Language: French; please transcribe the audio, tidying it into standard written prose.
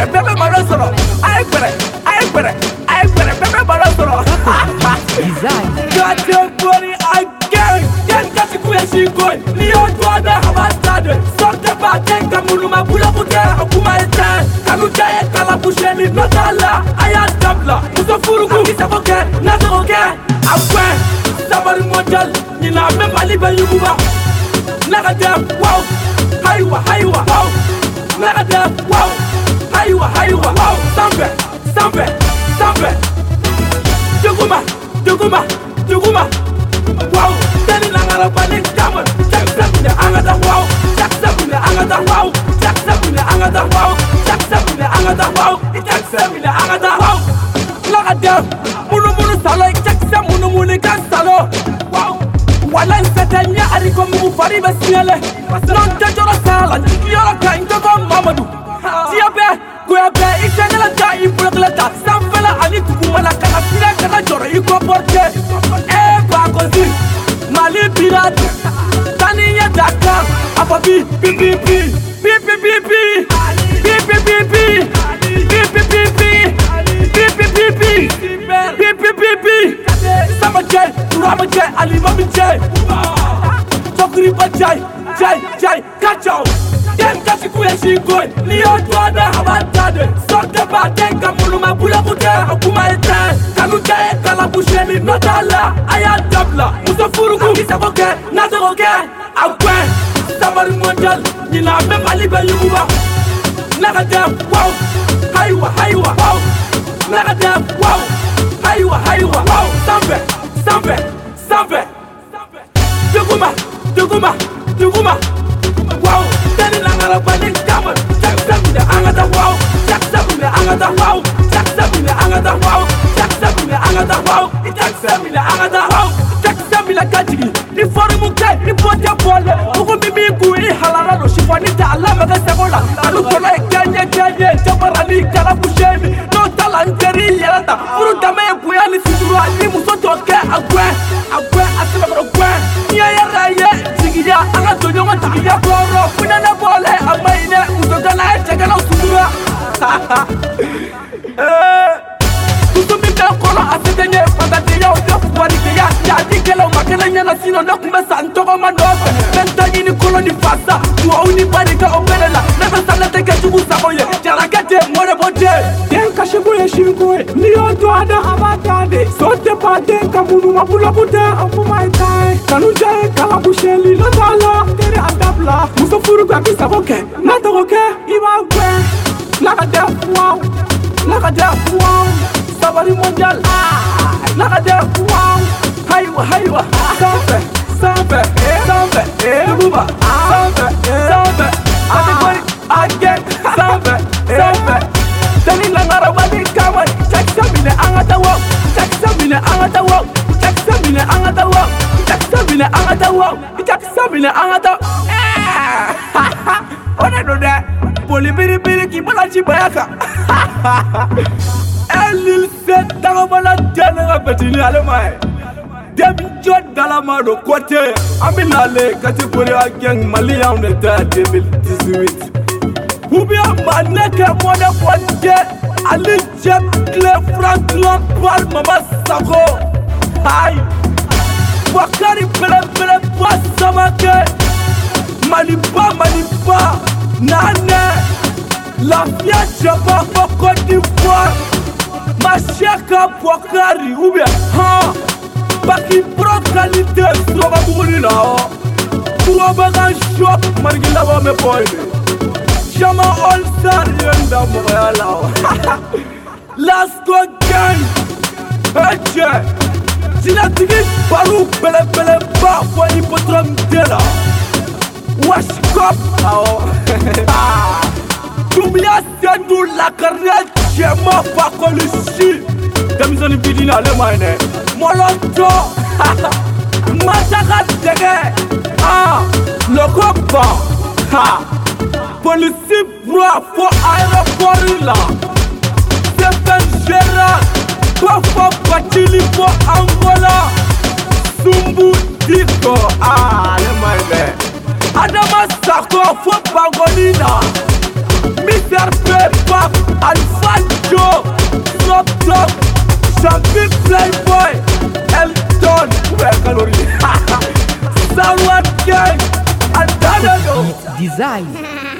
bere bebe baro soro ay bere bebe baro soro gade bori again den kasi kuya shikoi ni otwa da habastade sorte ba tenka muluma bula kuta akuma ete kanu jaye kala busheni notala aya tabla muso furugu kisaboke nazoke akwe sabari model ni na me mali ba yuba nagade wow haywa wow nagade wow haywa wow sambe Duguma wow tani nangala balik kamal jaksabune angada wow jaksabune angada wow jaksabune angada wow nagade munu salo jaksa munu kan salo wow wala setanya ariko mu fari basiele non tajora sala yoro kan ko mamadou tiabe goyabe isenela ta ibulakla ta samfela ani tukumala kana fila kana joro iko porte ba kozi mali pirate taniya dakar afabi pi samajay turabajay alimamijay sokri bajay jay kachao den kasi kuya shigoi ni otwa da habantade sorte ba tenka muluma bula kuta akuma ete kanu jaye kala busheni notala aya tabla muso furugu kisaboke nazoke akwe sabari model ni na me mali ba yuba nagade wow haywa wow nagade wow haywa wow sambe duguma wow tani nangala balik kamal jaksabune angada wow jaksabune angada wow jaksamila kajigi ni forumu kai ni bote bole uko mimi ku i halara lo shifani ta Allah maga sagola alu kola kenye jabarani kala bushemi no talanteri yelata furu dame ku ya ni sidura ni musoto ke agwe asema bro gwe nya ya raye jigiya anga tonyo jigiya boro kuna na bole amaine musoto na chekala sidura kolo asetenye patati ya odefu warikeya ya dikela umakela nyana sino na kumbe santoko manofe mentani ni kolo ni fasa tuwa uni barika opelela nebe salete ke chugu saboye jarakete mwere bote denka shibuye shingwe niyo tuada abatade sote pa denka munu mabula bute amuma itai kanu jaye kala busheli lotala tere adabla muso furu kwa kisaboke natoke iwa kwe nagade wow sabari mondial nagade wow haywa sambe duguba sambe atikori again sambe tani langara badi kamal jaksamine angata wow jaksamine angata ona do de poli biri ki bala ci bayaka Elil set dangabala jana betini alemay dem jot dalama do côté aminale catégorie a gang malien de 2018 ou bien maneke mona côté ali jet le franklin par mama sako hay wakari bele pasamake manipa nane la fiacha pa Côte d'Ivoire Machaka Bokari ou bien Baki pro qualité Soba Bourina Soba Gan Shop Margila wa me boy Chama All Star Yenda Montréal Last go gang Eche Sina tigi Barou Bele Ba Kwa Hipotram Dela Wash Cup Tumia Sendu la carrière Chema Fakolisi Demizoni Bidina Alemane Molonto Mataka Tege Lokopa Police Bra for aéroport là Stephen Gerrard Papa Batili for Angola Sumbu Diko Alemane Adama Sako for Pangolina Mr. Peppa one gang. And Dada know. Design.